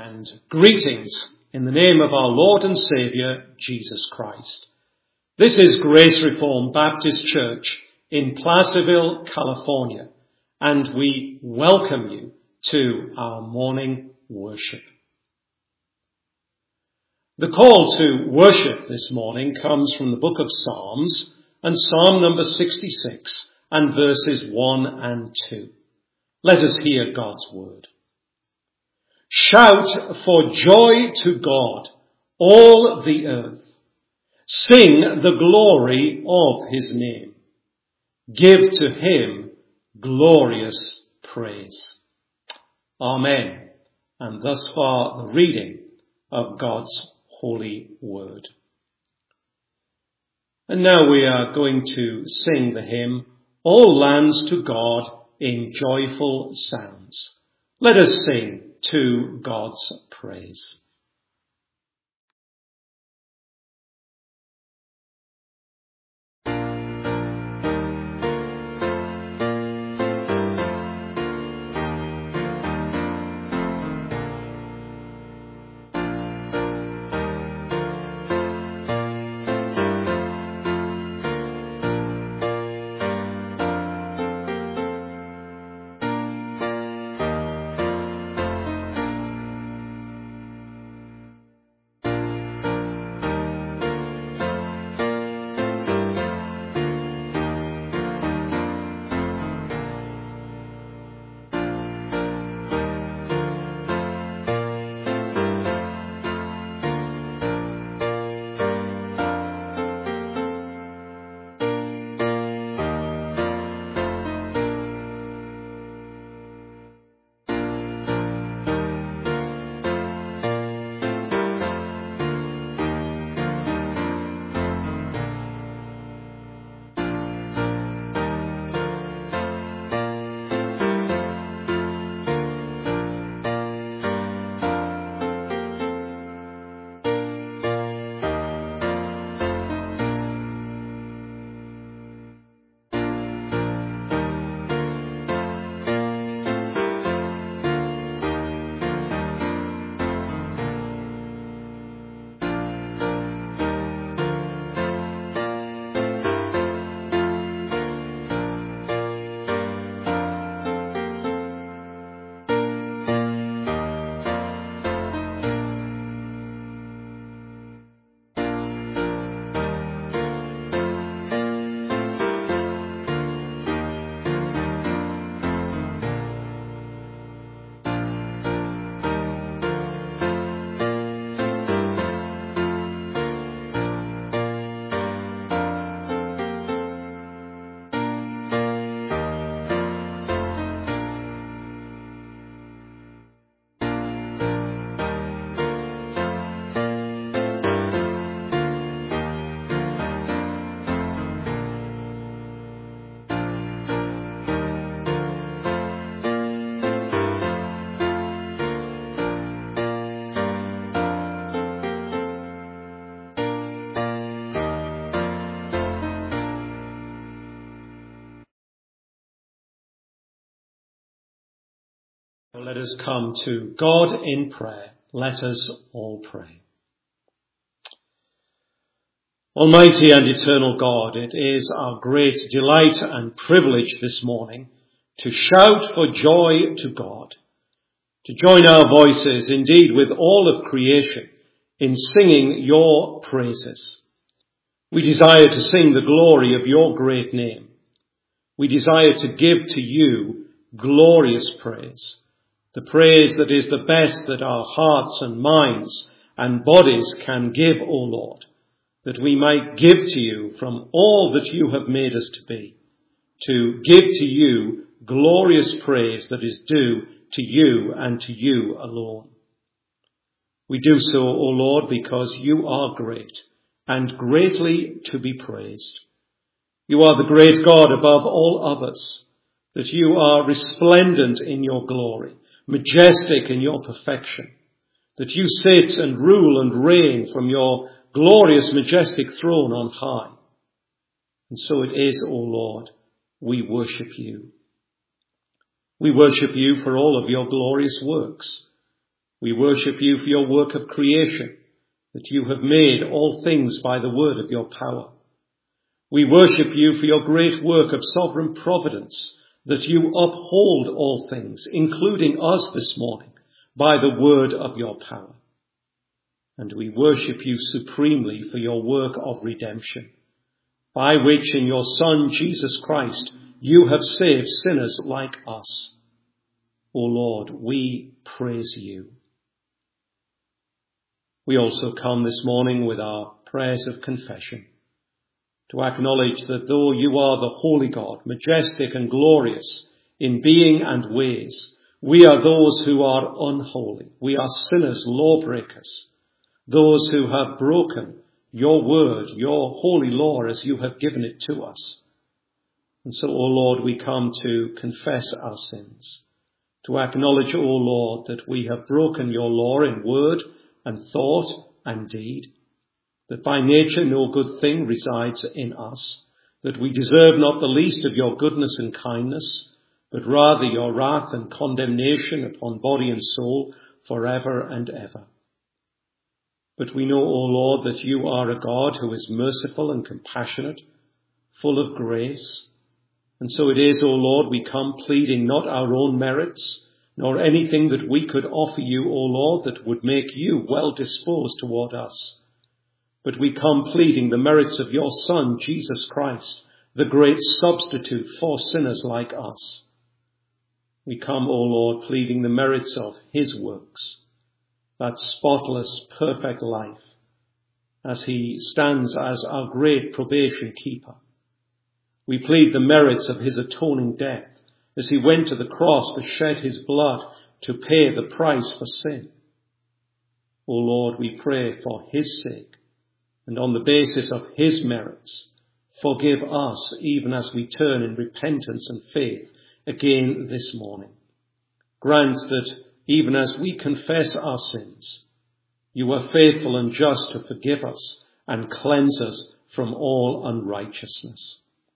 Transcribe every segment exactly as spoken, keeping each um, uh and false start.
and greetings in the name of our Lord and Saviour, Jesus Christ. This is Grace Reformed Baptist Church in Placerville, California, and we welcome you to our morning worship. The call to worship this morning comes from the book of Psalms and Psalm number sixty-six and verses one and two. Let us hear God's word. Shout for joy to God, all the earth. Sing the glory of his name. Give to him glorious praise. Amen. And thus far the reading of God's holy word. And now we are going to sing the hymn, All Lands to God in Joyful Sounds. Let us sing to God's praise. Let us come to God in prayer. Let us all pray. Almighty and eternal God, it is our great delight and privilege this morning to shout for joy to God, to join our voices indeed with all of creation in singing your praises. We desire to sing the glory of your great name. We desire to give to you glorious praise. The praise that is the best that our hearts and minds and bodies can give, O Lord, that we might give to you from all that you have made us to be, to give to you glorious praise that is due to you and to you alone. We do so, O Lord, because you are great and greatly to be praised. You are the great God above all others, that you are resplendent in your glory, majestic in your perfection, that you sit and rule and reign from your glorious, majestic throne on high. And so it is, O Lord, we worship you. We worship you for all of your glorious works. We worship you for your work of creation, that you have made all things by the word of your power. We worship you for your great work of sovereign providence, that you uphold all things, including us this morning, by the word of your power. And we worship you supremely for your work of redemption, by which in your Son, Jesus Christ, you have saved sinners like us. O Lord, we praise you. We also come this morning with our prayers of confession, to acknowledge that though you are the holy God, majestic and glorious in being and ways, we are those who are unholy. We are sinners, lawbreakers, those who have broken your word, your holy law as you have given it to us. And so, O Lord, we come to confess our sins, to acknowledge, O Lord, that we have broken your law in word and thought and deed, that by nature no good thing resides in us, that we deserve not the least of your goodness and kindness, but rather your wrath and condemnation upon body and soul forever and ever. But we know, O Lord, that you are a God who is merciful and compassionate, full of grace. And so it is, O Lord, we come pleading not our own merits, nor anything that we could offer you, O Lord, that would make you well disposed toward us. But we come pleading the merits of your Son, Jesus Christ, the great substitute for sinners like us. We come, O Lord, pleading the merits of his works, that spotless, perfect life, as he stands as our great probation keeper. We plead the merits of his atoning death, as he went to the cross to shed his blood to pay the price for sin. O Lord, we pray for his sake, and on the basis of his merits, forgive us even as we turn in repentance and faith again this morning. Grant that even as we confess our sins, you are faithful and just to forgive us and cleanse us from all unrighteousness.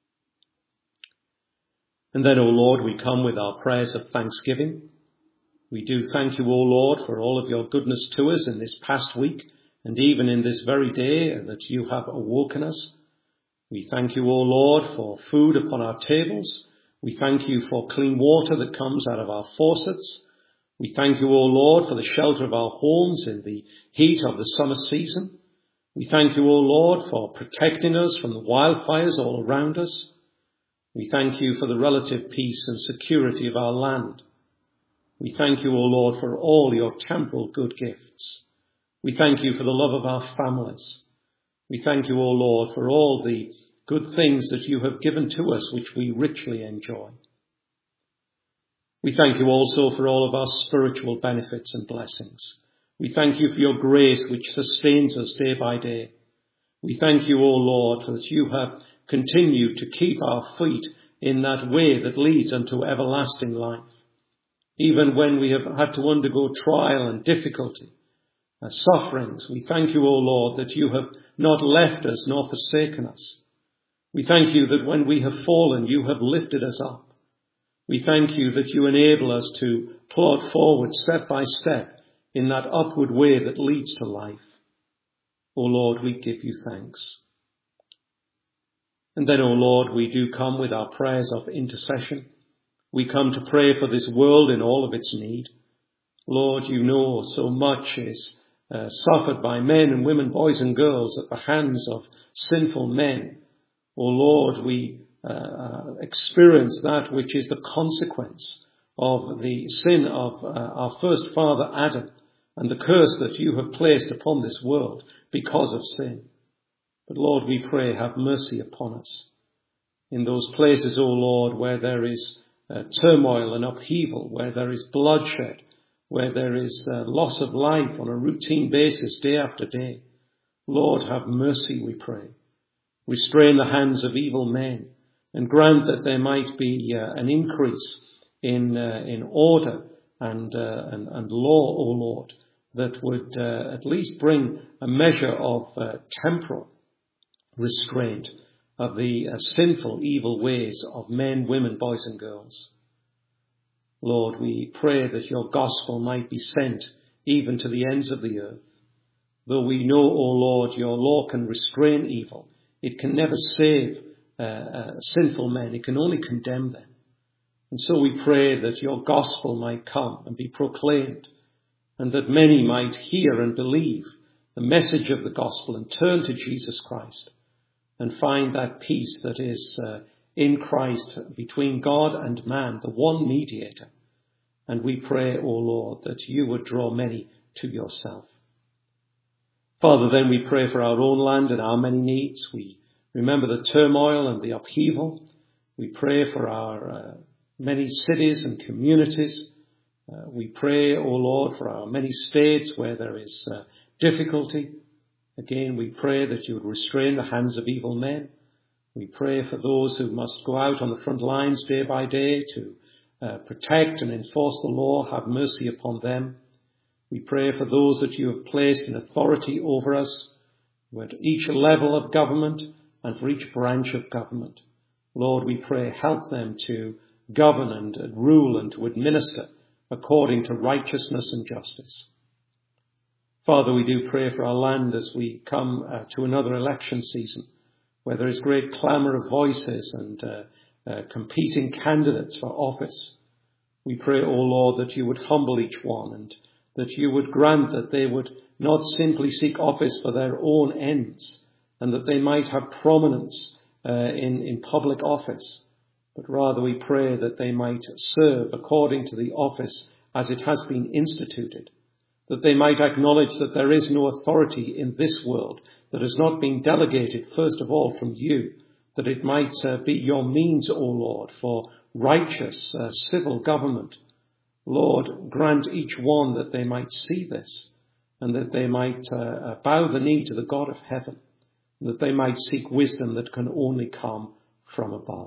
And then, O Lord, we come with our prayers of thanksgiving. We do thank you, O Lord, for all of your goodness to us in this past week, and even in this very day that you have awoken us. We thank you, O Lord, for food upon our tables. We thank you for clean water that comes out of our faucets. We thank you, O Lord, for the shelter of our homes in the heat of the summer season. We thank you, O Lord, for protecting us from the wildfires all around us. We thank you for the relative peace and security of our land. We thank you, O Lord, for all your temporal good gifts. We thank you for the love of our families. We thank you, O Lord, for all the good things that you have given to us, which we richly enjoy. We thank you also for all of our spiritual benefits and blessings. We thank you for your grace, which sustains us day by day. We thank you, O Lord, for that you have continued to keep our feet in that way that leads unto everlasting life. Even when we have had to undergo trial and difficulty, and sufferings, we thank you, O Lord, that you have not left us nor forsaken us. We thank you that when we have fallen, you have lifted us up. We thank you that you enable us to plod forward step by step in that upward way that leads to life. O Lord, we give you thanks. And then, O Lord, we do come with our prayers of intercession. We come to pray for this world in all of its need. Lord, you know so much is uh, suffered by men and women, boys and girls at the hands of sinful men. O Lord, we uh, experience that which is the consequence of the sin of uh, our first father Adam and the curse that you have placed upon this world because of sin. But Lord, we pray, have mercy upon us. In those places, O Lord, where there is uh, turmoil and upheaval, where there is bloodshed, where there is uh, loss of life on a routine basis day after day. Lord, have mercy, we pray. Restrain the hands of evil men and grant that there might be uh, an increase in uh, in order and, uh, and and law, O Lord, that would uh, at least bring a measure of uh, temporal restraint of the uh, sinful, evil ways of men, women, boys and girls. Lord, we pray that your gospel might be sent even to the ends of the earth. Though we know, O Lord, your law can restrain evil, it can never save uh, uh, sinful men. It can only condemn them. And so we pray that your gospel might come and be proclaimed, and that many might hear and believe the message of the gospel and turn to Jesus Christ and find that peace that is uh, in Christ between God and man, the one mediator. And we pray, O Lord, that you would draw many to yourself. Father, then we pray for our own land and our many needs. We remember the turmoil and the upheaval. We pray for our uh, many cities and communities. Uh, we pray, O Lord, for our many states where there is uh, difficulty. Again, we pray that you would restrain the hands of evil men. We pray for those who must go out on the front lines day by day to uh, protect and enforce the law. Have mercy upon them. We pray for those that you have placed in authority over us, at each level of government and for each branch of government. Lord, we pray, help them to govern and rule and to administer according to righteousness and justice. Father, we do pray for our land as we come uh, to another election season, where there is great clamour of voices and uh, uh, competing candidates for office. We pray, O Lord, that you would humble each one and that you would grant that they would not simply seek office for their own ends and that they might have prominence uh, in, in public office, but rather we pray that they might serve according to the office as it has been instituted, that they might acknowledge that there is no authority in this world that has not been delegated first of all from you, that it might uh, be your means, O Lord, for righteous uh, civil government. Lord, grant each one that they might see this and that they might uh, bow the knee to the God of heaven, that they might seek wisdom that can only come from above.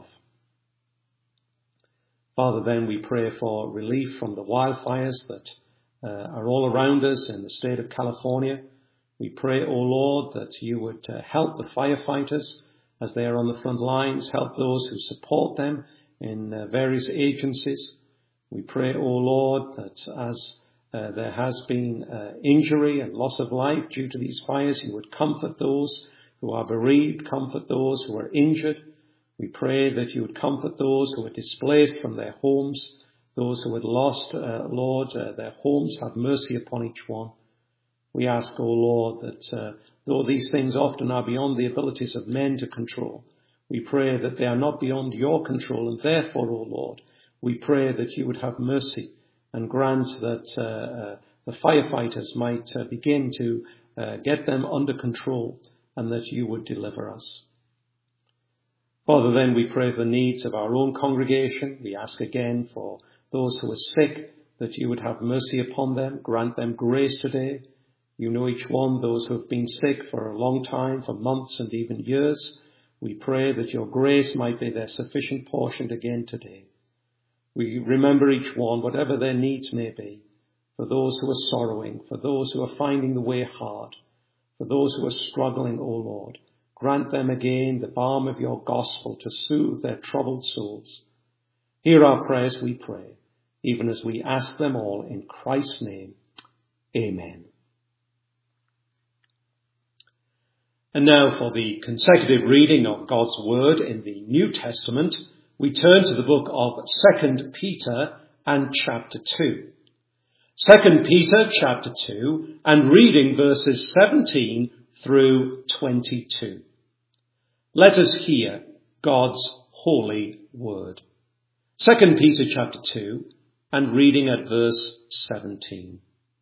Father, then we pray for relief from the wildfires that uh, are all around us in the state of California. We pray, O Lord, that you would uh, help the firefighters as they are on the front lines, help those who support them in uh, various agencies. We pray, O Lord, that as uh, there has been uh, injury and loss of life due to these fires, you would comfort those who are bereaved, comfort those who are injured. We pray that you would comfort those who are displaced from their homes, those who had lost, uh, Lord, uh, their homes. Have mercy upon each one. We ask, O Lord, that uh, though these things often are beyond the abilities of men to control, we pray that they are not beyond your control, and therefore, O Lord, we pray that you would have mercy and grant that uh, uh, the firefighters might uh, begin to uh, get them under control and that you would deliver us. Father, then we pray for the needs of our own congregation. We ask again for those who are sick, that you would have mercy upon them, grant them grace today. You know each one, those who have been sick for a long time, for months and even years. We pray that your grace might be their sufficient portion again today. We remember each one, whatever their needs may be, for those who are sorrowing, for those who are finding the way hard, for those who are struggling, O Lord. Grant them again the balm of your gospel to soothe their troubled souls. Hear our prayers, we pray, even as we ask them all in Christ's name. Amen. And now for the consecutive reading of God's word in the New Testament, we turn to the book of Second Peter and chapter two. Second Peter chapter two, and reading verses seventeen through twenty-two. Let us hear God's holy word. Second Peter chapter two, and reading at verse seventeen.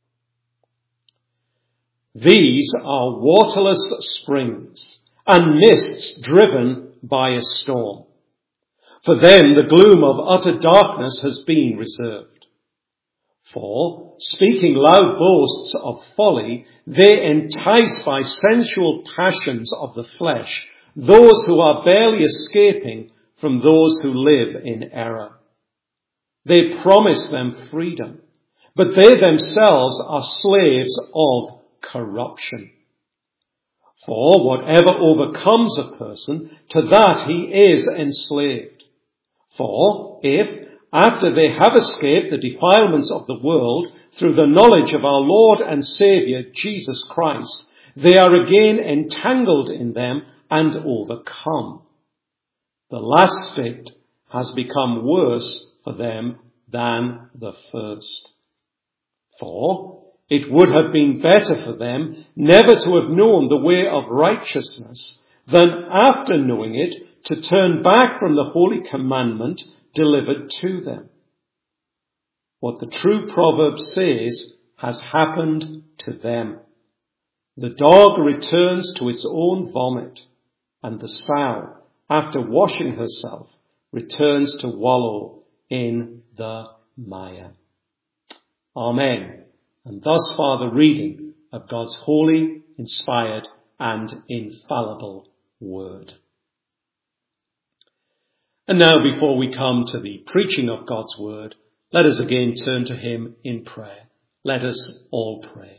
These are waterless springs and mists driven by a storm. For them the gloom of utter darkness has been reserved. For, speaking loud boasts of folly, they entice by sensual passions of the flesh those who are barely escaping from those who live in error. They promise them freedom, but they themselves are slaves of corruption. For whatever overcomes a person, to that he is enslaved. For if, after they have escaped the defilements of the world through the knowledge of our Lord and Saviour, Jesus Christ, they are again entangled in them and overcome. The last state has become worse for them than the first. For it would have been better for them never to have known the way of righteousness than after knowing it to turn back from the holy commandment delivered to them. What the true proverb says has happened to them. The dog returns to its own vomit, and the sow, after washing herself, returns to wallow in the mire. Amen. And thus far the reading of God's holy, inspired, and infallible word. And now, before we come to the preaching of God's word, let us again turn to him in prayer. Let us all pray.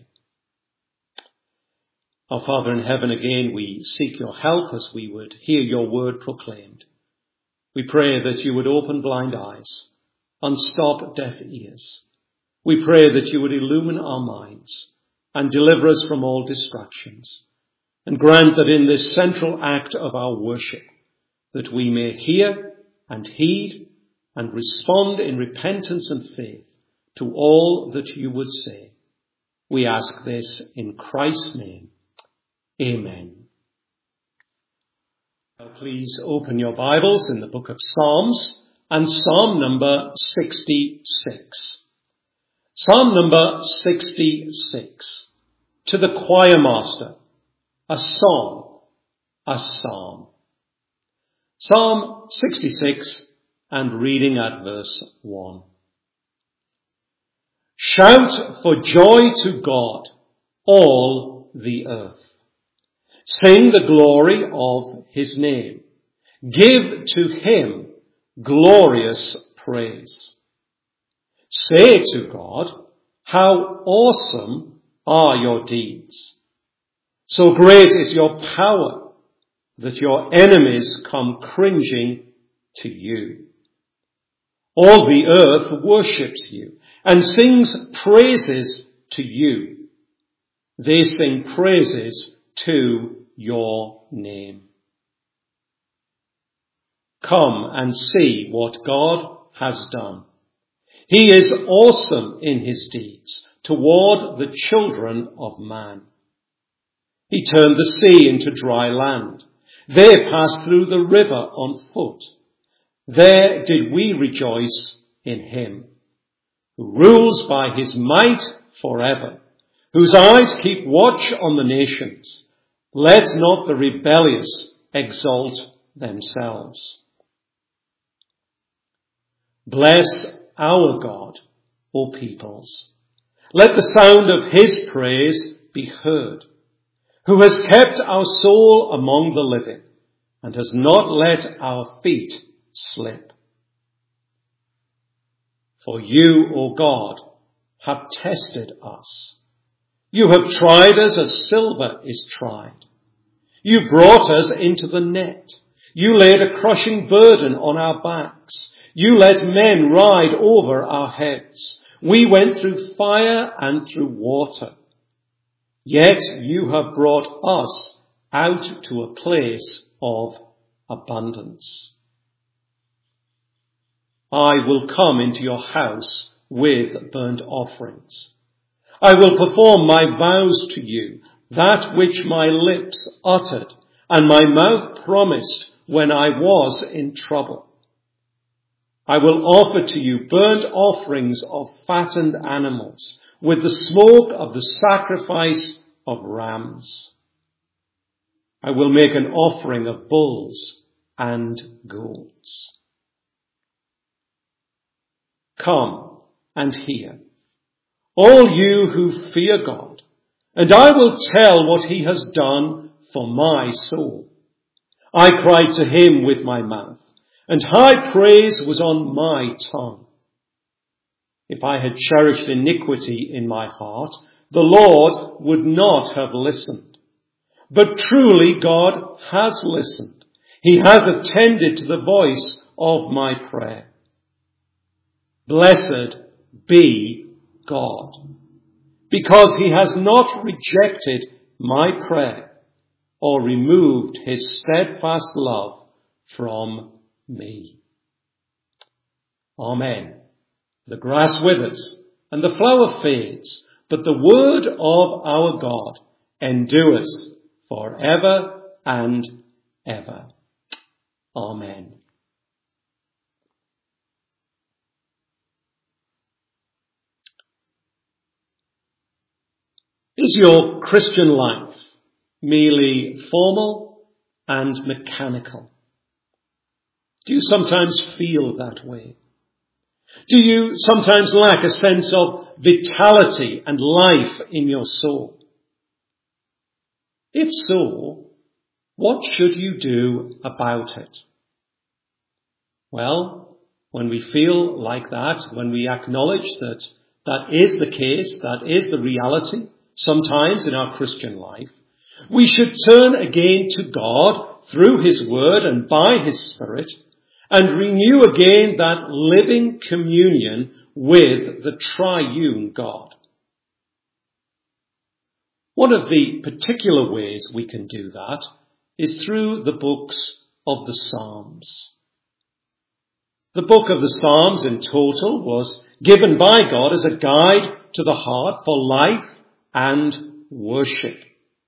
Our Father in heaven, again we seek your help as we would hear your word proclaimed. We pray that you would open blind eyes, unstop deaf ears. We pray that you would illumine our minds and deliver us from all distractions, and grant that in this central act of our worship, that we may hear and heed and respond in repentance and faith to all that you would say. We ask this in Christ's name. Amen. Now please open your Bibles in the book of Psalms and Psalm number sixty-six. Psalm number sixty-six. To the choir master, a song, a psalm. Psalm sixty-six, and reading at verse one. Shout for joy to God, all the earth. Sing the glory of his name. Give to him glorious praise. Say to God, how awesome are your deeds. So great is your power that your enemies come cringing to you. All the earth worships you and sings praises to you. They sing praises to your name. Come and see what God has done. He is awesome in his deeds toward the children of man. He turned the sea into dry land. They passed through the river on foot. There did we rejoice in him, who rules by his might forever, whose eyes keep watch on the nations. Let not the rebellious exalt themselves. Bless our God, O peoples. Let the sound of his praise be heard, who has kept our soul among the living and has not let our feet slip. For you, O God, have tested us. You have tried us as silver is tried. You brought us into the net. You laid a crushing burden on our backs. You let men ride over our heads. We went through fire and through water. Yet you have brought us out to a place of abundance. I will come into your house with burnt offerings. I will perform my vows to you, that which my lips uttered and my mouth promised when I was in trouble. I will offer to you burnt offerings of fattened animals with the smoke of the sacrifice of rams. I will make an offering of bulls and goats. Come and hear, all you who fear God, and I will tell what he has done for my soul. I cried to him with my mouth, and high praise was on my tongue. If I had cherished iniquity in my heart, the Lord would not have listened. But truly God has listened. He has attended to the voice of my prayer. Blessed be God, because he has not rejected my prayer or removed his steadfast love from me. Amen. The grass withers and the flower fades, but the word of our God endures forever and ever. Amen. Is your Christian life merely formal and mechanical? Do you sometimes feel that way? Do you sometimes lack a sense of vitality and life in your soul? If so, what should you do about it? Well, when we feel like that, when we acknowledge that that is the case, that is the reality, sometimes in our Christian life, we should turn again to God through his word and by his Spirit and renew again that living communion with the triune God. One of the particular ways we can do that is through the books of the Psalms. The book of the Psalms in total was given by God as a guide to the heart for life and worship.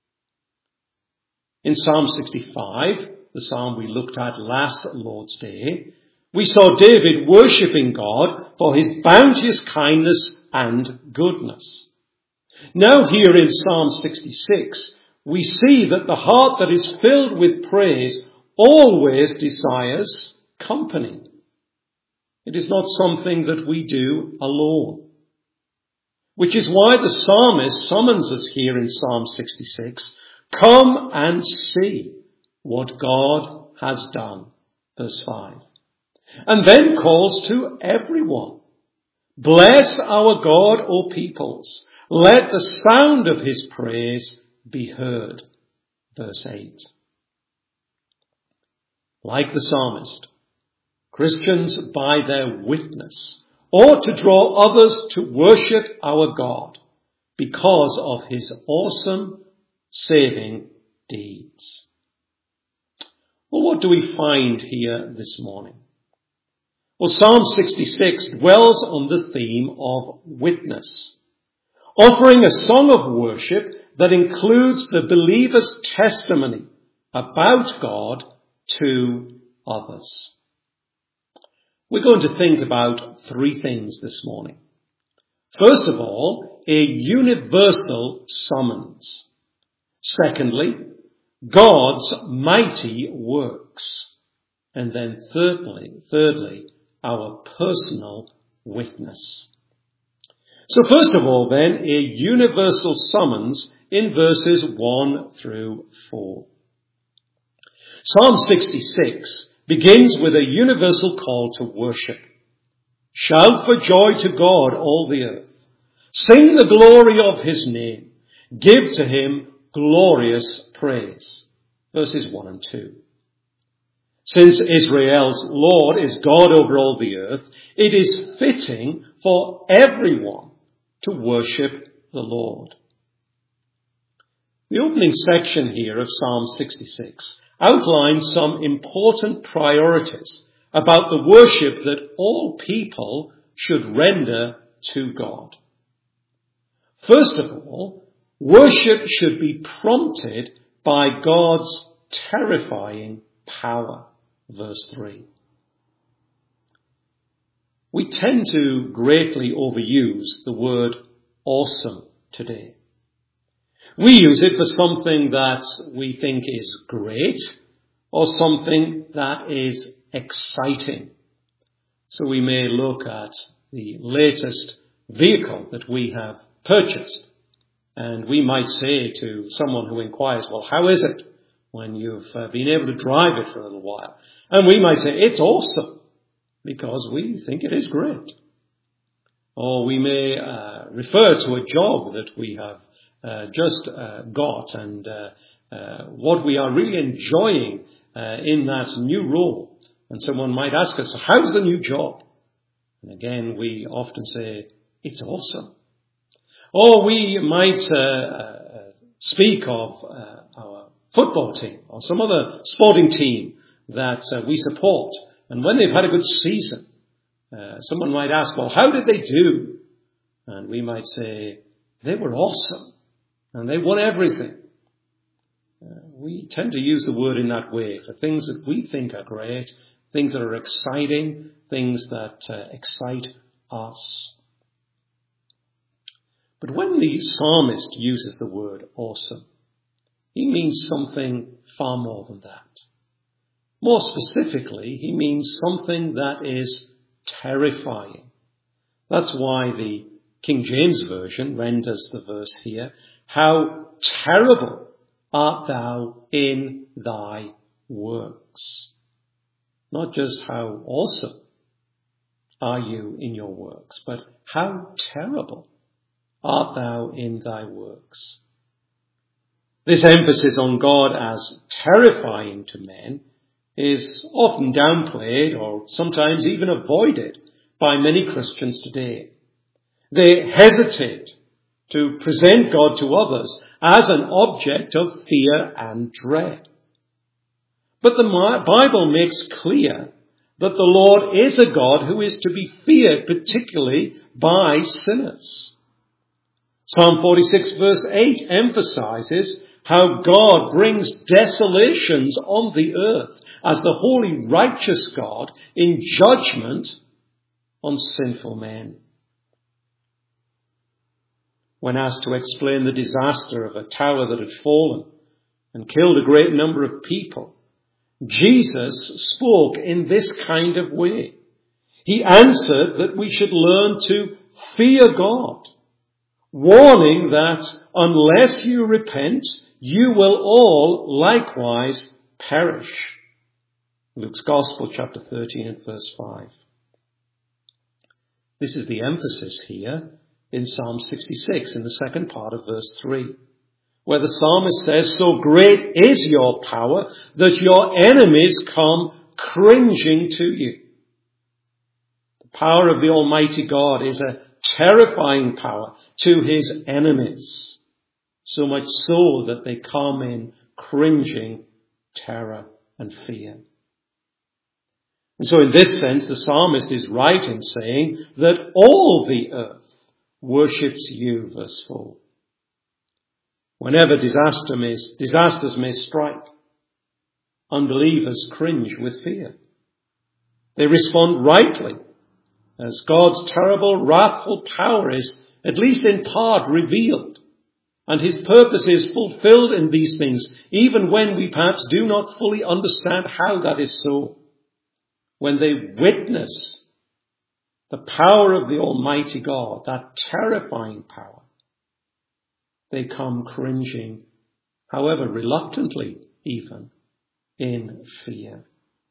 In Psalm sixty-five, the psalm we looked at last Lord's Day, we saw David worshipping God for his bounteous kindness and goodness. Now here in Psalm sixty-six, we see that the heart that is filled with praise always desires company. It is not something that we do alone. Which is why the psalmist summons us here in Psalm sixty-six, come and see what God has done. Verse five. And then calls to everyone. Bless our God, O peoples. Let the sound of his praise be heard. Verse eight. Like the psalmist, Christians by their witness ought to draw others to worship our God because of his awesome saving deeds. Well, what do we find here this morning? Well, Psalm sixty-six dwells on the theme of witness, offering a song of worship that includes the believer's testimony about God to others. We're going to think about three things this morning. First of all, a universal summons. Secondly, God's mighty works. And then thirdly, thirdly, our personal witness. So first of all then, a universal summons in verses one through four. Psalm sixty-six begins with a universal call to worship. Shout for joy to God, all the earth. Sing the glory of his name. Give to him glorious praise. Verses one and two. Since Israel's Lord is God over all the earth, it is fitting for everyone to worship the Lord. The opening section here of Psalm sixty-six outlines some important priorities about the worship that all people should render to God. First of all, worship should be prompted by God's terrifying power. Verse three. We tend to greatly overuse the word awesome today. We use it for something that we think is great or something that is exciting. So we may look at the latest vehicle that we have purchased, and we might say to someone who inquires, well, how is it when you've uh, been able to drive it for a little while? And we might say, it's awesome, because we think it is great. Or we may uh, refer to a job that we have uh, just uh, got and uh, uh, what we are really enjoying uh, in that new role. And someone might ask us, how's the new job? And again, we often say, it's awesome. Or we might uh, uh, speak of uh, our football team or some other sporting team that uh, we support. And when they've had a good season, uh, someone might ask, well, how did they do? And we might say, they were awesome. And they won everything. Uh, we tend to use the word in that way for things that we think are great, things that are exciting, things that uh, excite us. But when the psalmist uses the word awesome, he means something far more than that. More specifically, he means something that is terrifying. That's why the King James Version renders the verse here, how terrible art thou in thy works. Not just how awesome are you in your works, but how terrible art thou in thy works. This emphasis on God as terrifying to men is often downplayed or sometimes even avoided by many Christians today. They hesitate to present God to others as an object of fear and dread. But the Bible makes clear that the Lord is a God who is to be feared, particularly by sinners. Psalm forty-six verse eight emphasizes how God brings desolations on the earth as the holy, righteous God in judgment on sinful men. When asked to explain the disaster of a tower that had fallen and killed a great number of people, Jesus spoke in this kind of way. He answered that we should learn to fear God, warning that unless you repent, you will all likewise perish. Luke's Gospel, chapter thirteen and verse five. This is the emphasis here in Psalm sixty-six, in the second part of verse three, where the psalmist says, so great is your power that your enemies come cringing to you. The power of the Almighty God is a terrifying power to his enemies, so much so that they come in cringing terror and fear. And so in this sense, the psalmist is right in saying that all the earth worships you, verse four. Whenever disaster may, disasters may strike, unbelievers cringe with fear. They respond rightly, as God's terrible, wrathful power is, at least in part, revealed, and his purpose is fulfilled in these things, even when we perhaps do not fully understand how that is so. When they witness the power of the Almighty God, that terrifying power, they come cringing, however reluctantly even, in fear.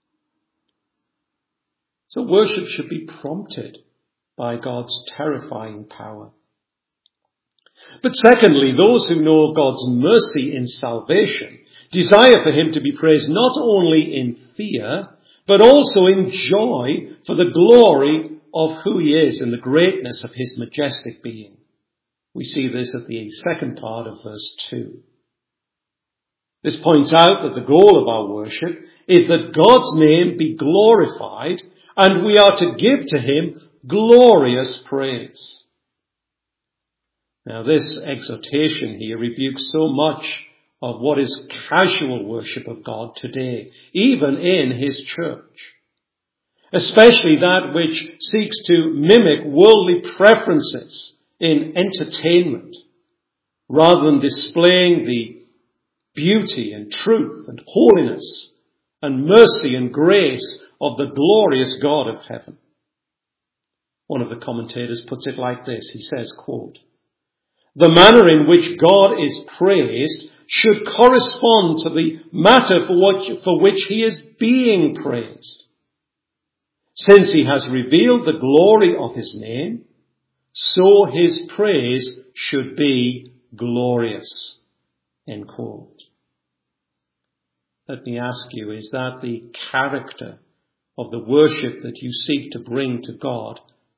So worship should be prompted by God's terrifying power. But secondly, those who know God's mercy in salvation desire for him to be praised not only in fear, but also in joy for the glory of who he is and the greatness of his majestic being. We see this at the second part of verse two. This points out that the goal of our worship is that God's name be glorified and we are to give to him glorious praise. Now this exhortation here rebukes so much of what is casual worship of God today, even in his church. Especially that which seeks to mimic worldly preferences in entertainment, rather than displaying the beauty and truth and holiness and mercy and grace of the glorious God of heaven. One of the commentators puts it like this. He says, quote, the manner in which God is praised should correspond to the matter for, what, for which he is being praised. Since he has revealed the glory of his name, so his praise should be glorious. End quote. Let me ask you, is that the character of the worship that you seek to bring to God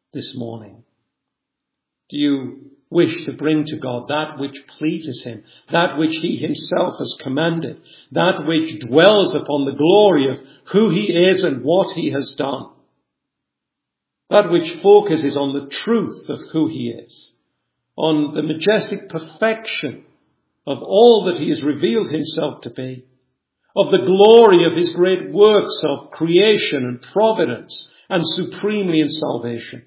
this morning? Do you wish to bring to God that which pleases him, that which he himself has commanded, that which dwells upon the glory of who he is and what he has done, that which focuses on the truth of who he is, on the majestic perfection of all that he has revealed himself to be, of the glory of his great works of creation and providence and supremely in salvation?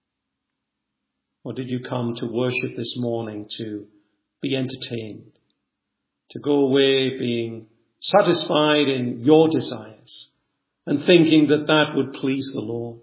Or did you come to worship this morning to be entertained, to go away being satisfied in your desires and thinking that that would please the Lord?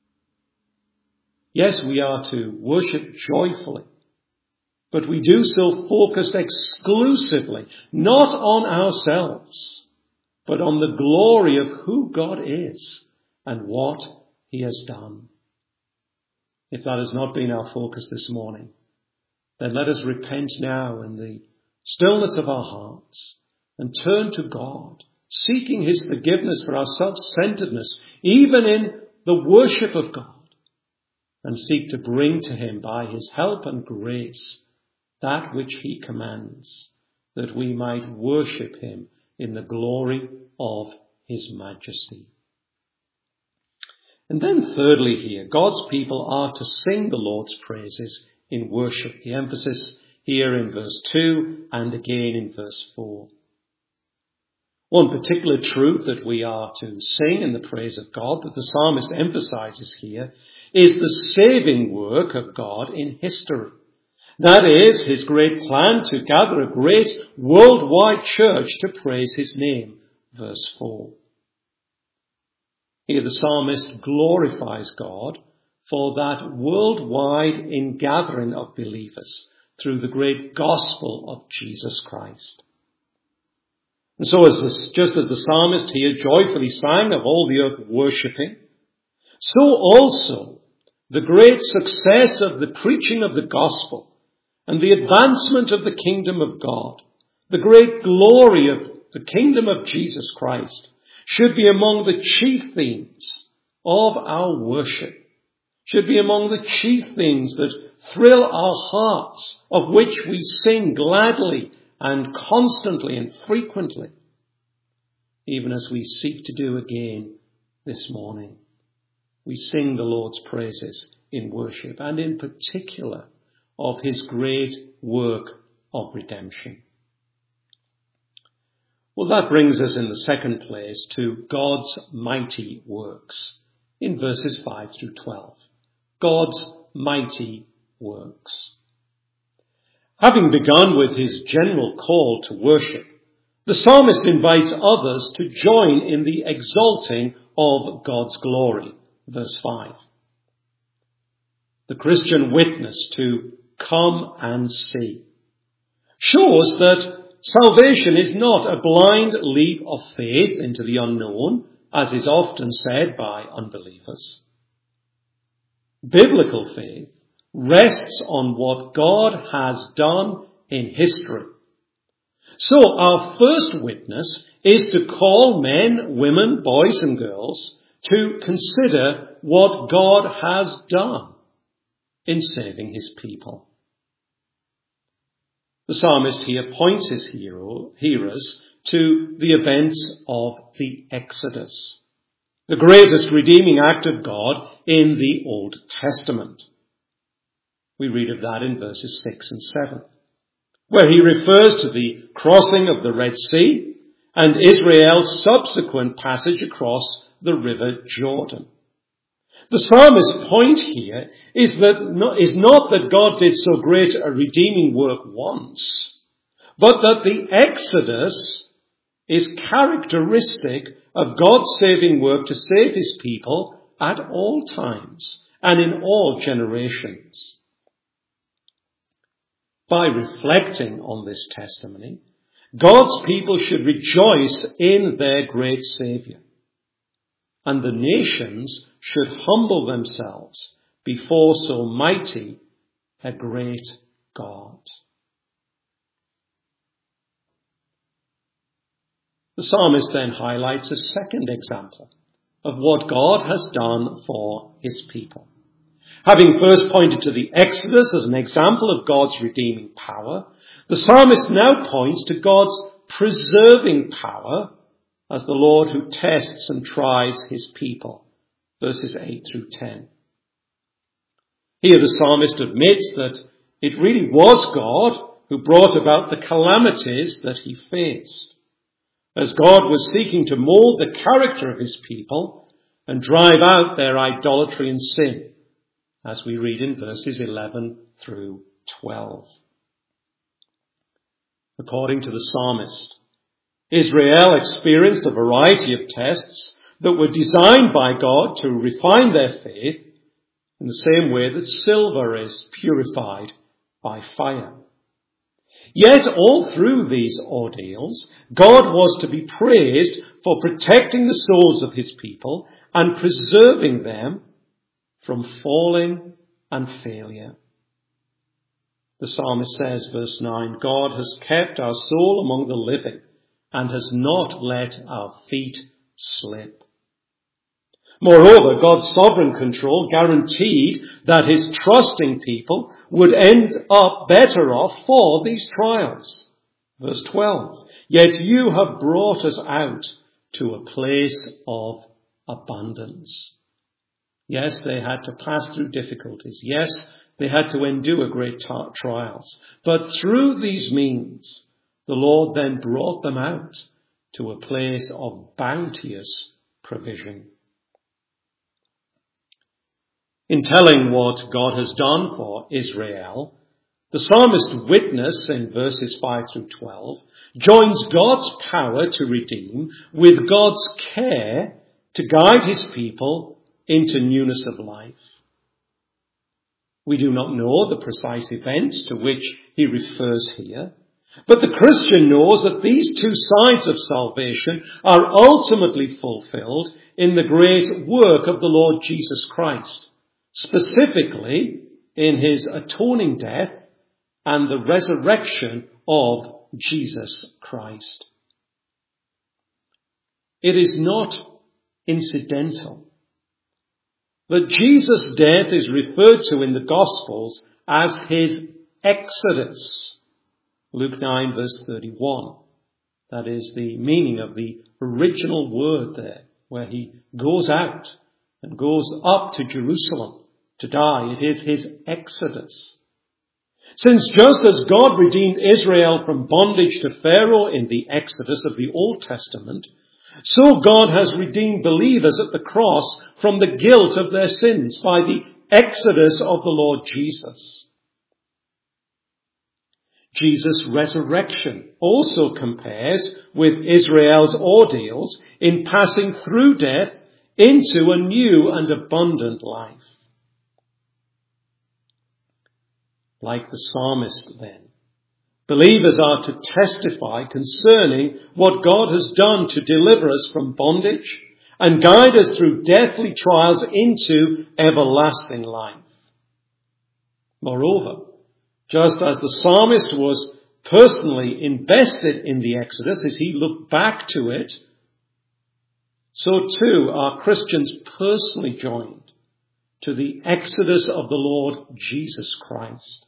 Yes, we are to worship joyfully, but we do so focused exclusively, not on ourselves, but on the glory of who God is and what he has done. If that has not been our focus this morning, then let us repent now in the stillness of our hearts and turn to God, seeking his forgiveness for our self-centeredness, even in the worship of God, and seek to bring to him by his help and grace that which he commands, that we might worship him in the glory of his majesty. And then thirdly here, God's people are to sing the Lord's praises in worship. The emphasis here in verse two and again in verse four. One particular truth that we are to sing in the praise of God, that the psalmist emphasizes here, is the saving work of God in history. That is his great plan to gather a great worldwide church to praise his name. Verse four. Here the psalmist glorifies God for that worldwide ingathering of believers through the great gospel of Jesus Christ. And so as this, just as the psalmist here joyfully sang of all the earth worshipping, so also the great success of the preaching of the gospel and the advancement of the kingdom of God, the great glory of the kingdom of Jesus Christ, should be among the chief themes of our worship, should be among the chief things that thrill our hearts, of which we sing gladly and constantly and frequently, even as we seek to do again this morning. We sing the Lord's praises in worship, and in particular of his great work of redemption. Well, that brings us in the second place to God's mighty works in verses five through twelve. God's mighty works. Having begun with his general call to worship, the psalmist invites others to join in the exalting of God's glory. Verse five. The Christian witness to come and see shows that salvation is not a blind leap of faith into the unknown, as is often said by unbelievers. Biblical faith rests on what God has done in history. So our first witness is to call men, women, boys and girls to consider what God has done in saving his people. The psalmist here points his hero, hearers to the events of the Exodus, the greatest redeeming act of God in the Old Testament. We read of that in verses six and seven, where he refers to the crossing of the Red Sea and Israel's subsequent passage across the river Jordan. The psalmist's point here is that is not that God did so great a redeeming work once, but that the Exodus is characteristic of God's saving work to save his people at all times and in all generations. By reflecting on this testimony, God's people should rejoice in their great Saviour, and the nations should humble themselves before so mighty a great God. The psalmist then highlights a second example of what God has done for his people. Having first pointed to the Exodus as an example of God's redeeming power, the psalmist now points to God's preserving power as the Lord who tests and tries his people. Verses eight through ten. Here the psalmist admits that it really was God who brought about the calamities that he faced, as God was seeking to mold the character of his people and drive out their idolatry and sin, as we read in verses eleven through twelve. According to the psalmist, Israel experienced a variety of tests that were designed by God to refine their faith in the same way that silver is purified by fire. Yet all through these ordeals, God was to be praised for protecting the souls of his people and preserving them from falling and failure. The psalmist says, verse nine, God has kept our soul among the living and has not let our feet slip. Moreover, God's sovereign control guaranteed that his trusting people would end up better off for these trials. Verse twelve, yet you have brought us out to a place of abundance. Yes, they had to pass through difficulties. Yes, they had to endure great t- trials. But through these means, the Lord then brought them out to a place of bounteous provision. In telling what God has done for Israel, the psalmist's witness in verses five through twelve joins God's power to redeem with God's care to guide his people into newness of life. We do not know the precise events to which he refers here, but the Christian knows that these two sides of salvation are ultimately fulfilled in the great work of the Lord Jesus Christ, specifically in his atoning death and the resurrection of Jesus Christ. It is not incidental that Jesus' death is referred to in the Gospels as his exodus. Luke nine verse thirty-one. That is the meaning of the original word there, where he goes out and goes up to Jerusalem to die. It is his exodus. Since just as God redeemed Israel from bondage to Pharaoh in the Exodus of the Old Testament, so God has redeemed believers at the cross from the guilt of their sins by the exodus of the Lord Jesus. Jesus' resurrection also compares with Israel's ordeals in passing through death into a new and abundant life. Like the psalmist then, believers are to testify concerning what God has done to deliver us from bondage and guide us through deathly trials into everlasting life. Moreover, just as the psalmist was personally invested in the Exodus as he looked back to it, so too are Christians personally joined to the Exodus of the Lord Jesus Christ.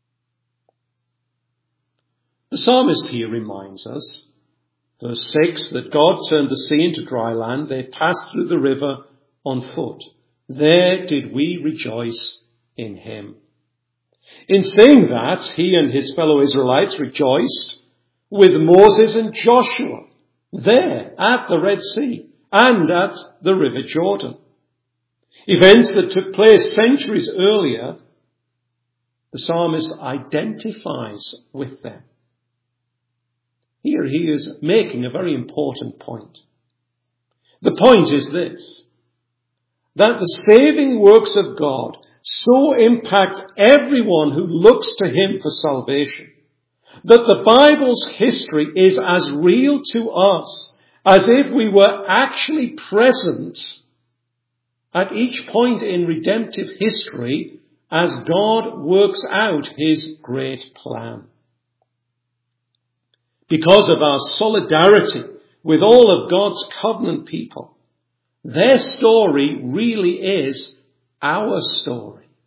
The psalmist here reminds us, verse six, that God turned the sea into dry land. They passed through the river on foot. There did we rejoice in him. In saying that, he and his fellow Israelites rejoiced with Moses and Joshua there at the Red Sea and at the River Jordan. Events that took place centuries earlier, the psalmist identifies with them. Here he is making a very important point. The point is this, that the saving works of God so impact everyone who looks to him for salvation, that the Bible's history is as real to us as if we were actually present at each point in redemptive history as God works out his great plan. Because of our solidarity with all of God's covenant people, their story really is our story.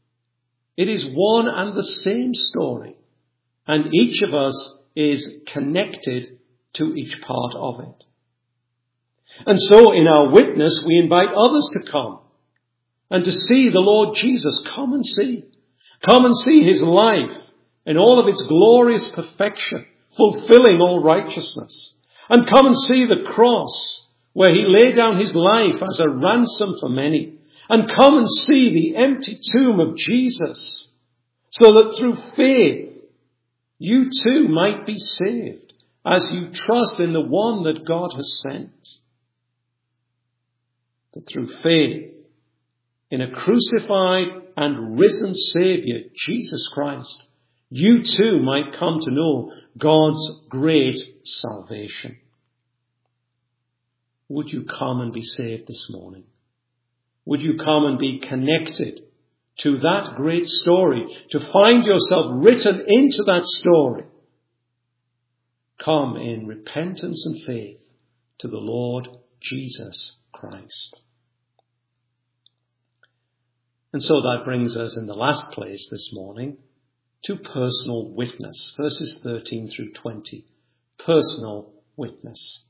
It is one and the same story, and each of us is connected to each part of it. And so in our witness, we invite others to come and to see the Lord Jesus. Come and see. Come and see his life in all of its glorious perfection, fulfilling all righteousness. And come and see the cross where he laid down his life as a ransom for many. And come and see the empty tomb of Jesus, so that through faith you too might be saved as you trust in the one that God has sent. That through faith in a crucified and risen Saviour, Jesus Christ, you too might come to know God's great salvation. Would you come and be saved this morning? Would you come and be connected to that great story, to find yourself written into that story? Come in repentance and faith to the Lord Jesus Christ. And so that brings us in the last place this morning to personal witness, verses thirteen through twenty. Personal witness.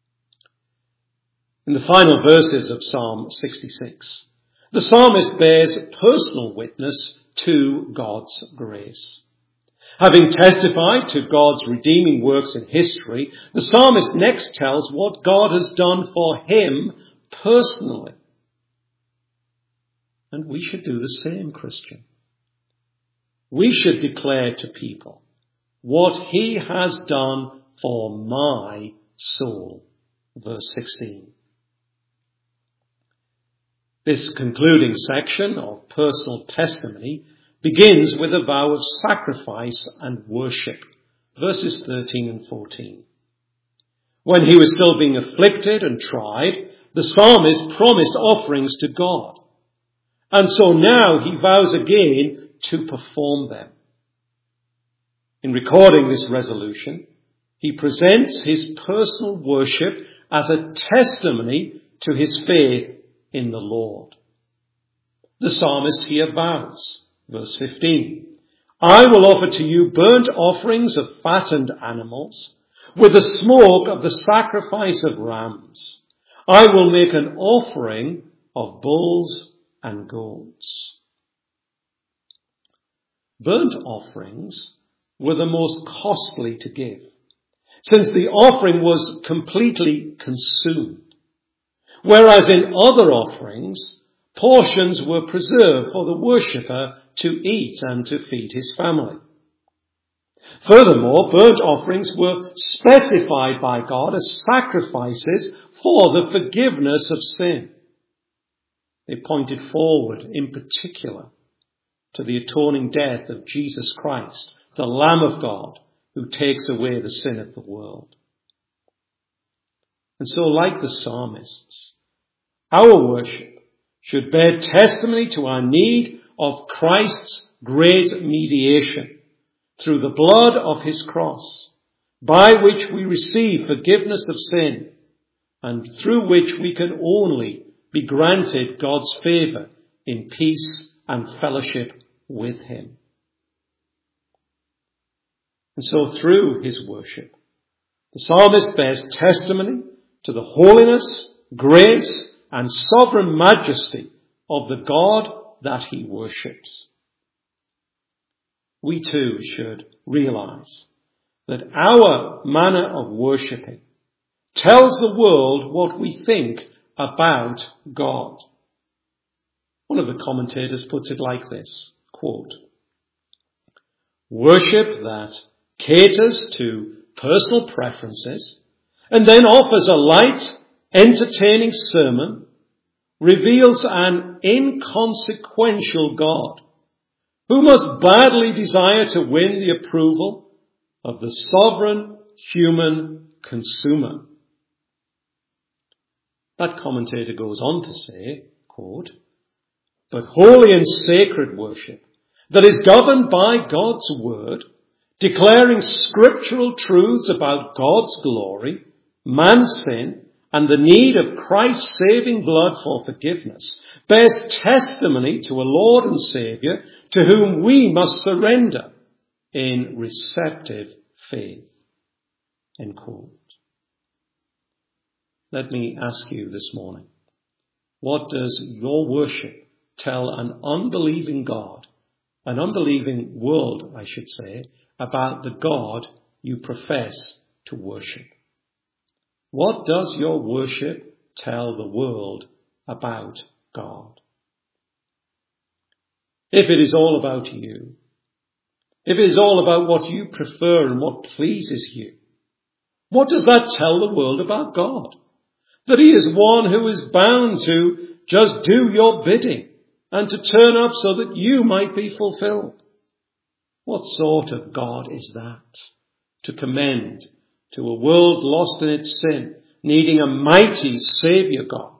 In the final verses of Psalm sixty-six, the psalmist bears personal witness to God's grace. Having testified to God's redeeming works in history, the psalmist next tells what God has done for him personally. And we should do the same, Christian. We should declare to people what he has done for my soul. Verse sixteen. This concluding section of personal testimony begins with a vow of sacrifice and worship. Verses thirteen and fourteen. When he was still being afflicted and tried, the psalmist promised offerings to God. And so now he vows again to perform them. In recording this resolution, he presents his personal worship as a testimony to his faith in the Lord. The psalmist here vows, verse fifteen, I will offer to you burnt offerings of fattened animals, with the smoke of the sacrifice of rams. I will make an offering of bulls and goats. Burnt offerings were the most costly to give, since the offering was completely consumed. Whereas in other offerings, portions were preserved for the worshipper to eat and to feed his family. Furthermore, burnt offerings were specified by God as sacrifices for the forgiveness of sin. They pointed forward, in particular, to the atoning death of Jesus Christ, the Lamb of God, who takes away the sin of the world. And so, like the psalmists, our worship should bear testimony to our need of Christ's great mediation through the blood of his cross, by which we receive forgiveness of sin, and through which we can only be granted God's favour in peace and fellowship with him. And so through his worship, the psalmist bears testimony to the holiness, grace, and sovereign majesty of the God that he worships. We too should realise that our manner of worshipping tells the world what we think about God. One of the commentators puts it like this, quote, worship that caters to personal preferences and then offers a light, entertaining sermon reveals an inconsequential God who must badly desire to win the approval of the sovereign human consumer. That commentator goes on to say, quote, but holy and sacred worship that is governed by God's word, declaring scriptural truths about God's glory, man's sin, and the need of Christ's saving blood for forgiveness bears testimony to a Lord and Saviour to whom we must surrender in receptive faith. End quote. Let me ask you this morning, what does your worship tell an unbelieving God, an unbelieving world, I should say, about the God you profess to worship? What does your worship tell the world about God? If it is all about you, if it is all about what you prefer and what pleases you, what does that tell the world about God? That he is one who is bound to just do your bidding and to turn up so that you might be fulfilled. What sort of God is that to commend to a world lost in its sin, needing a mighty Saviour God?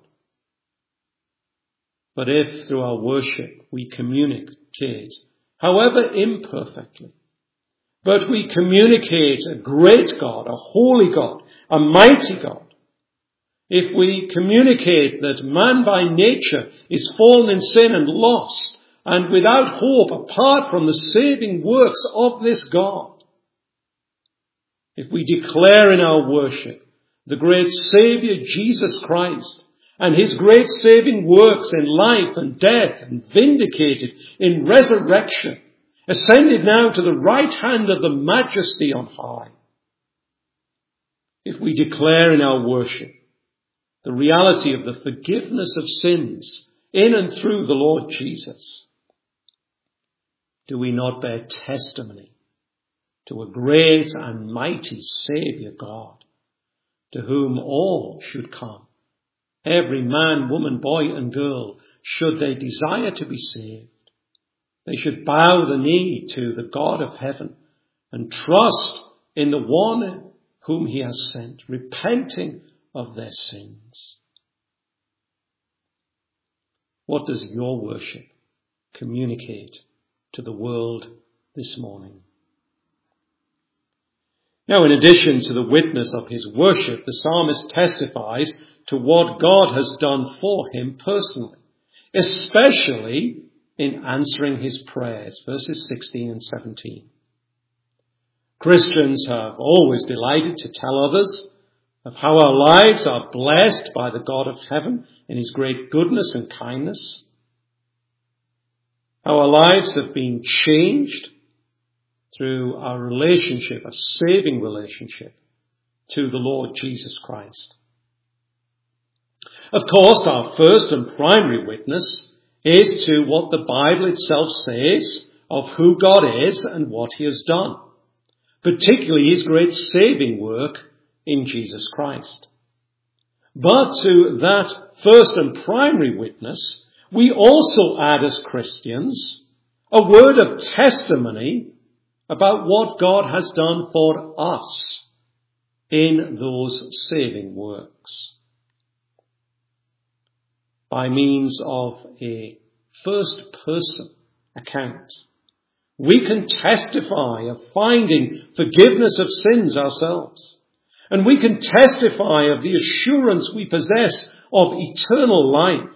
But if through our worship we communicate, however imperfectly, but we communicate a great God, a holy God, a mighty God, if we communicate that man by nature is fallen in sin and lost and without hope apart from the saving works of this God, if we declare in our worship the great Saviour Jesus Christ and his great saving works in life and death and vindicated in resurrection, ascended now to the right hand of the Majesty on high, if we declare in our worship the reality of the forgiveness of sins in and through the Lord Jesus, do we not bear testimony to a great and mighty Saviour God, to whom all should come, every man, woman, boy and girl, should they desire to be saved? They should bow the knee to the God of heaven and trust in the one whom he has sent, repenting of their sins. What does your worship communicate to the world this morning? Now, in addition to the witness of his worship, the psalmist testifies to what God has done for him personally, especially in answering his prayers, verses sixteen and seventeen. Christians have always delighted to tell others of how our lives are blessed by the God of heaven in his great goodness and kindness, how our lives have been changed through our relationship, a saving relationship, to the Lord Jesus Christ. Of course, our first and primary witness is to what the Bible itself says of who God is and what he has done, particularly his great saving work in Jesus Christ. But to that first and primary witness, we also add as Christians a word of testimony about what God has done for us in those saving works. By means of a first-person account, we can testify of finding forgiveness of sins ourselves. And we can testify of the assurance we possess of eternal life.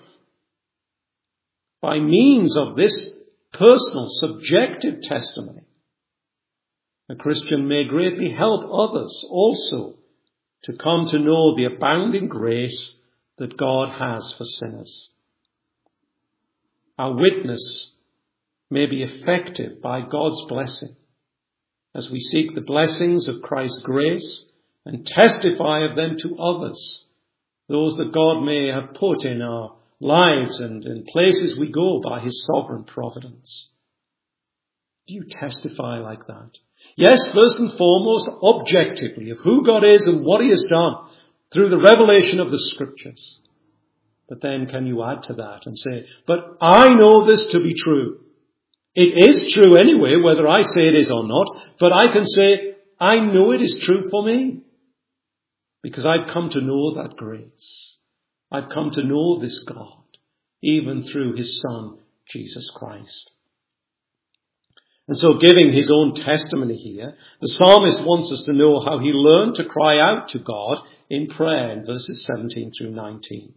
By means of this personal, subjective testimony, a Christian may greatly help others also to come to know the abounding grace that God has for sinners. Our witness may be effective by God's blessing as we seek the blessings of Christ's grace and testify of them to others, those that God may have put in our lives and in places we go by his sovereign providence. Do you testify like that? Yes, first and foremost, objectively, of who God is and what he has done through the revelation of the Scriptures. But then can you add to that and say, but I know this to be true. It is true anyway, whether I say it is or not, but I can say, I know it is true for me. Because I've come to know that grace. I've come to know this God, even through his Son, Jesus Christ. And so, giving his own testimony here, the psalmist wants us to know how he learned to cry out to God in prayer in verses seventeen through nineteen.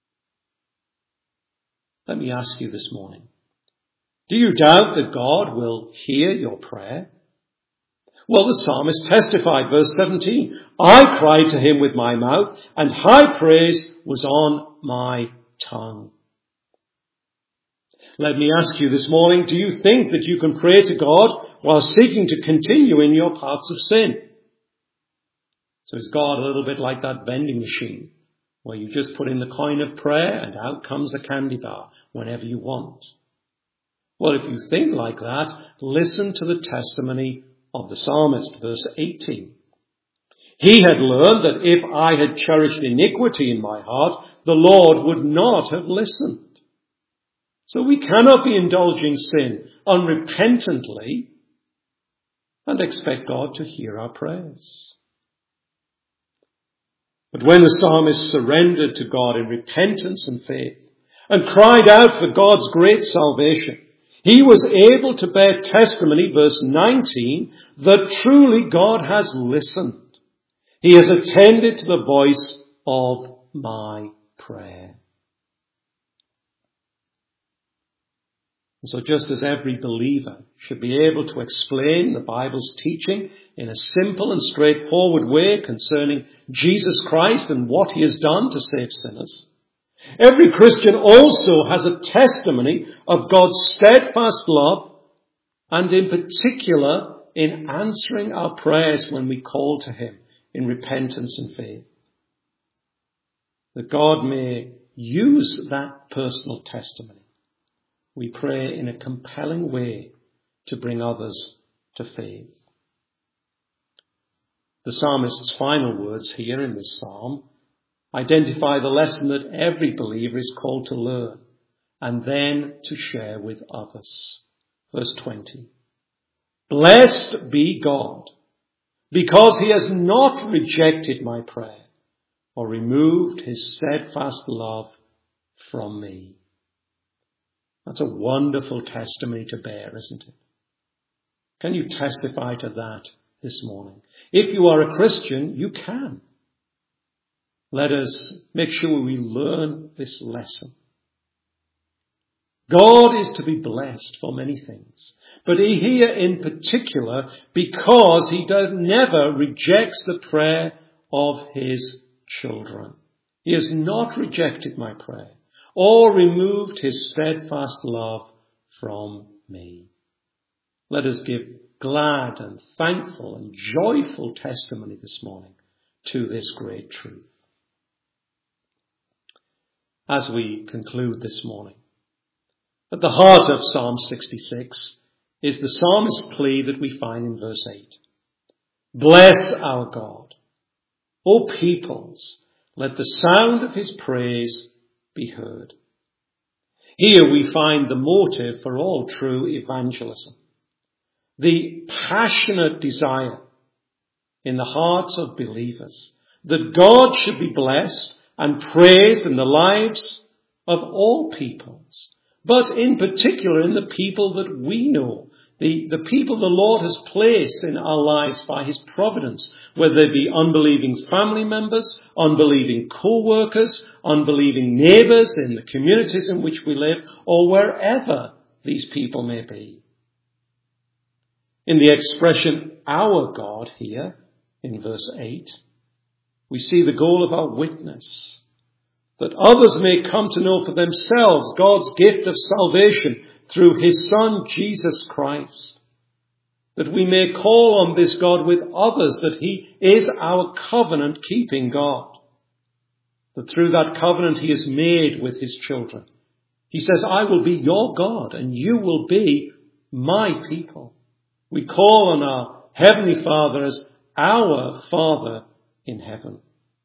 Let me ask you this morning, do you doubt that God will hear your prayer? Well, the psalmist testified, verse seventeen, I cried to him with my mouth, and high praise was on my tongue. Let me ask you this morning, do you think that you can pray to God while seeking to continue in your paths of sin? So is God a little bit like that vending machine where you just put in the coin of prayer and out comes the candy bar whenever you want? Well, if you think like that, listen to the testimony of the psalmist, verse eighteen. He had learned that if I had cherished iniquity in my heart, the Lord would not have listened. So we cannot be indulging sin unrepentantly and expect God to hear our prayers. But when the psalmist surrendered to God in repentance and faith and cried out for God's great salvation, he was able to bear testimony, verse nineteen, that truly God has listened. He has attended to the voice of my prayer. And so just as every believer should be able to explain the Bible's teaching in a simple and straightforward way concerning Jesus Christ and what he has done to save sinners, every Christian also has a testimony of God's steadfast love, and in particular in answering our prayers when we call to him in repentance and faith. That God may use that personal testimony, we pray, in a compelling way to bring others to faith. The psalmist's final words here in this psalm identify the lesson that every believer is called to learn and then to share with others. Verse twenty. Blessed be God, because he has not rejected my prayer or removed his steadfast love from me. That's a wonderful testimony to bear, isn't it? Can you testify to that this morning? If you are a Christian, you can. Let us make sure we learn this lesson. God is to be blessed for many things, but here in particular, because he does never rejects the prayer of his children. He has not rejected my prayer or removed his steadfast love from me. Let us give glad and thankful and joyful testimony this morning to this great truth. As we conclude this morning, at the heart of Psalm sixty-six is the psalmist's plea that we find in verse eight. Bless our God, O peoples, let the sound of his praise be heard. Here we find the motive for all true evangelism. The passionate desire in the hearts of believers that God should be blessed and praised in the lives of all peoples, but in particular in the people that we know, the, the people the Lord has placed in our lives by his providence, whether they be unbelieving family members, unbelieving co-workers, unbelieving neighbours in the communities in which we live, or wherever these people may be. In the expression, our God, here in verse eight, we see the goal of our witness, that others may come to know for themselves God's gift of salvation through his Son, Jesus Christ. That we may call on this God with others, that he is our covenant-keeping God. That through that covenant he has made with his children. He says, I will be your God and you will be my people. We call on our Heavenly Father as our Father in heaven.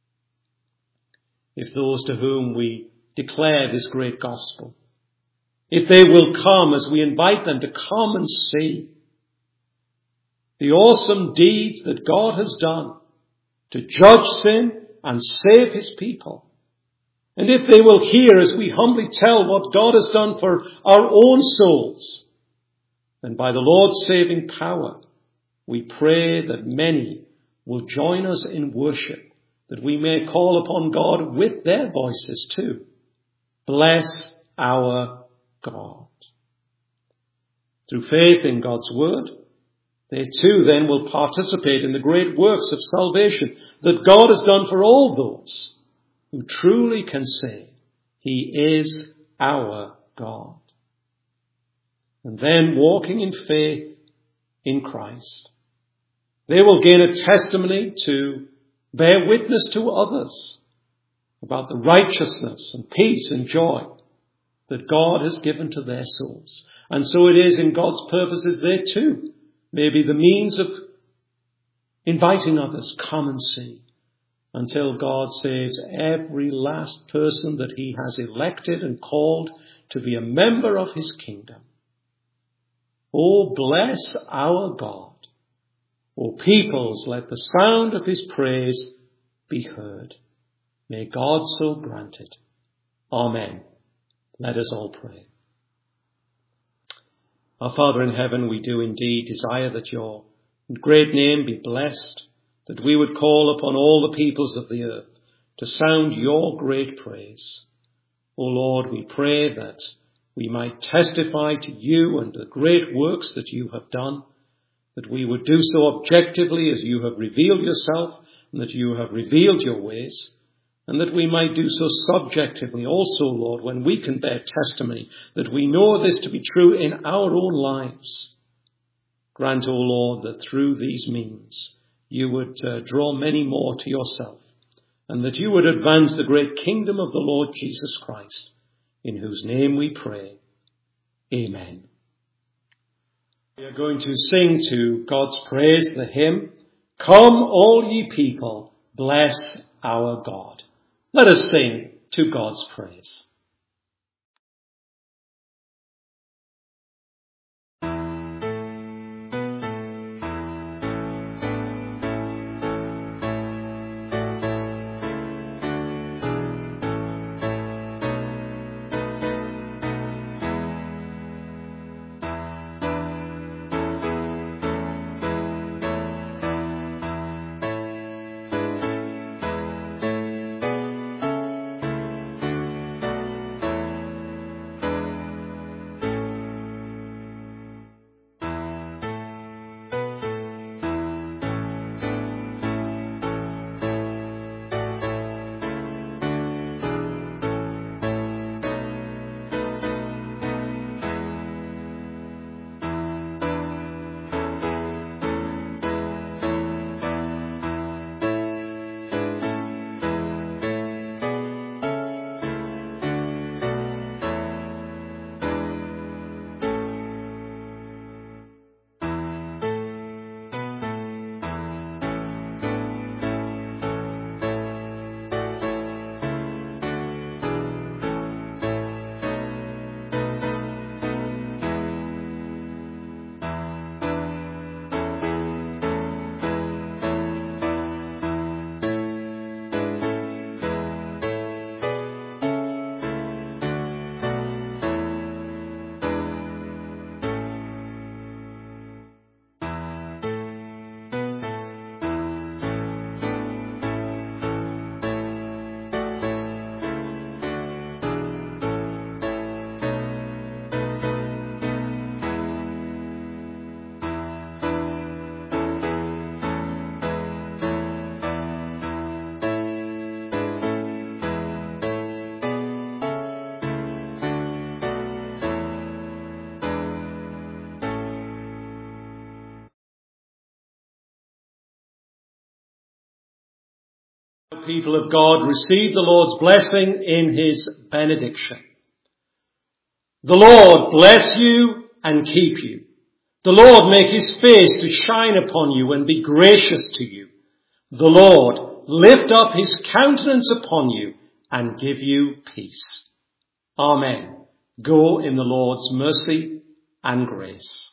If those to whom we declare this great gospel, if they will come as we invite them to come and see the awesome deeds that God has done to judge sin and save his people, and if they will hear as we humbly tell what God has done for our own souls, And by the Lord's saving power, we pray that many will join us in worship, that we may call upon God with their voices too. Bless our God. Through faith in God's word, they too then will participate in the great works of salvation that God has done for all those who truly can say, He is our God. And then walking in faith in Christ, they will gain a testimony to bear witness to others about the righteousness and peace and joy that God has given to their souls. And so it is in God's purposes they too may be the means of inviting others, come and see, until God saves every last person that He has elected and called to be a member of His kingdom. Oh, bless our God. O peoples, let the sound of His praise be heard. May God so grant it. Amen. Let us all pray. Our Father in heaven, we do indeed desire that your great name be blessed, that we would call upon all the peoples of the earth to sound your great praise. O Lord, we pray that we might testify to you and the great works that you have done, that we would do so objectively as you have revealed yourself and that you have revealed your ways, and that we might do so subjectively also, Lord, when we can bear testimony that we know this to be true in our own lives. Grant, O Lord, that through these means you would uh, draw many more to yourself, and that you would advance the great kingdom of the Lord Jesus Christ, in whose name we pray. Amen. We are going to sing to God's praise the hymn, Come All Ye People, Bless Our God. Let us sing to God's praise. People of God, receive the Lord's blessing in His benediction. The Lord bless you and keep you. The Lord make His face to shine upon you and be gracious to you. The Lord lift up His countenance upon you and give you peace. Amen. Go in the Lord's mercy and grace.